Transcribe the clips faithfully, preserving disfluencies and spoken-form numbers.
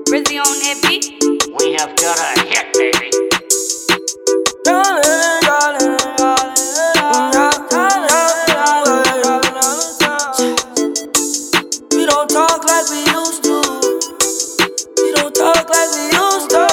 Rizzy on that beat. We have got a hit, baby. Darling, darling, darling, we don't talk like we used to. We don't talk like we used to.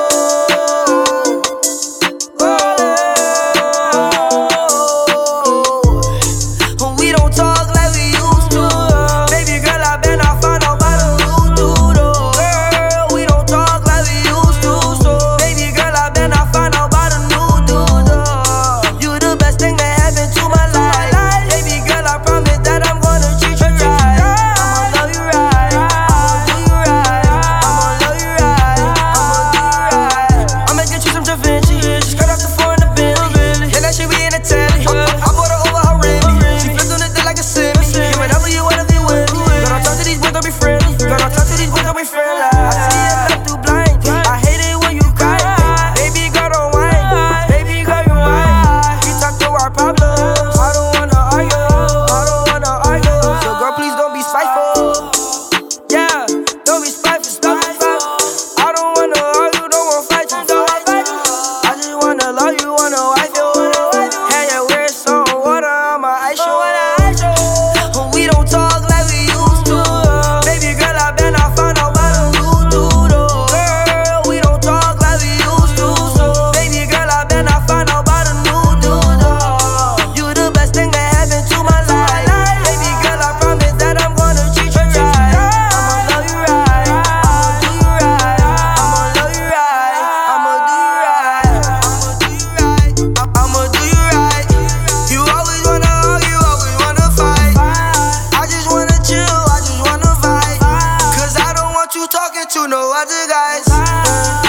Oh, we don't talk like we used to. Baby girl, I been I found out about the new dude. Girl, we don't talk like we used to. So, baby girl, I been I found out about the new dude. You the best thing that happened to my life. Baby girl, I promise that I'm gonna treat you right. I'ma love you right. I'ma do you right. I'ma love you right. I'ma do you right. I'ma get you some Da Vinci. Skirt off the floor in the Bentley. And that shit we in the telly. I bought her over her Remy. She flipped on it like a semi. Yeah, whatever you wanna be with me. Girl, don't talk to these boys, don't be friendly. Girl, don't talk to these boys, don't be friendly. I see it left through blind. I hate it when you cry. Baby girl, don't whine. Baby girl, you whine. We talk through our problems. I don't wanna argue. I don't wanna argue. So girl, please don't be spiteful. Yeah, don't be spiteful. Stop it. I don't wanna argue, don't wanna fight you. I just wanna love you, wanna wife you. Hey, yeah, wear some water on my ice show. We don't talk like we used to. Baby girl, I been I found out about a new dude. Girl, we don't talk like we used to. So, baby girl, I been I found out about a new dude. You the best thing that happened to my life. Baby girl, I promise that I'm gonna treat you right. I'ma love you right. I'ma do you right. I'ma love you right. I'ma do you right. I'ma do you right. You always wanna argue, always wanna fight. I just wanna chill, I just wanna vibe. Cause I don't want you talking to no other guys.